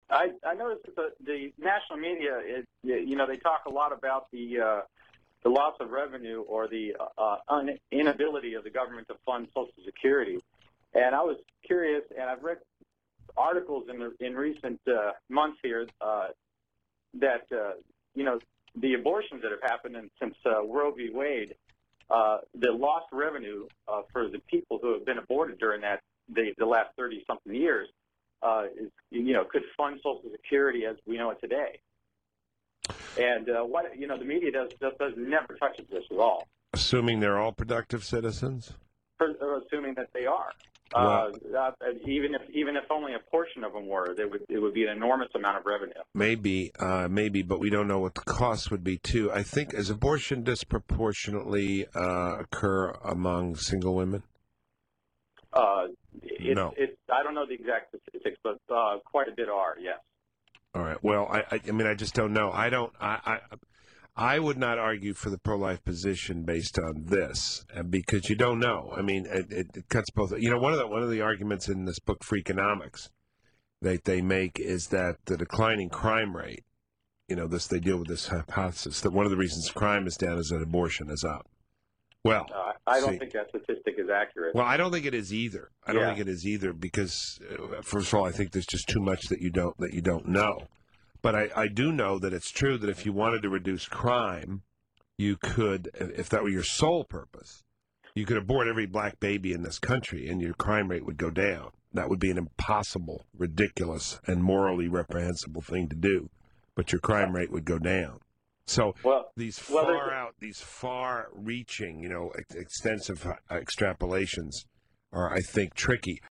I noticed that the national media, they talk a lot about the loss of revenue or the inability of the government to fund Social Security. And I was curious, and I've read articles in recent months here that the abortions that have happened since Roe v. Wade, the lost revenue for the people who have been aborted during the last 30-something years could fund Social Security as we know it today. And the media does never touches this at all. Assuming they're all productive citizens? Assuming that they are. Well, even if only a portion of them were, it would be an enormous amount of revenue. Maybe, but we don't know what the cost would be, too. I think, does abortion disproportionately occur among single women? No. I don't know the exact statistics, but quite a bit are, yes. All right. Well, I just don't know. I would not argue for the pro-life position based on this because you don't know. I mean, it cuts both. One of the arguments in this book, Freakonomics, that they make is that the declining crime rate. They deal with this hypothesis that one of the reasons crime is down is that abortion is up. Well, I don't think that statistic is accurate. Well, I don't think it is either. I don't think it is either because, first of all, I think there's just too much that you don't know. But I do know that it's true that if you wanted to reduce crime, you could, if that were your sole purpose, you could abort every black baby in this country and your crime rate would go down. That would be an impossible, ridiculous, and reprehensible thing to do. But your crime rate would go down. So these far-reaching, extensive extrapolations are, I think, tricky.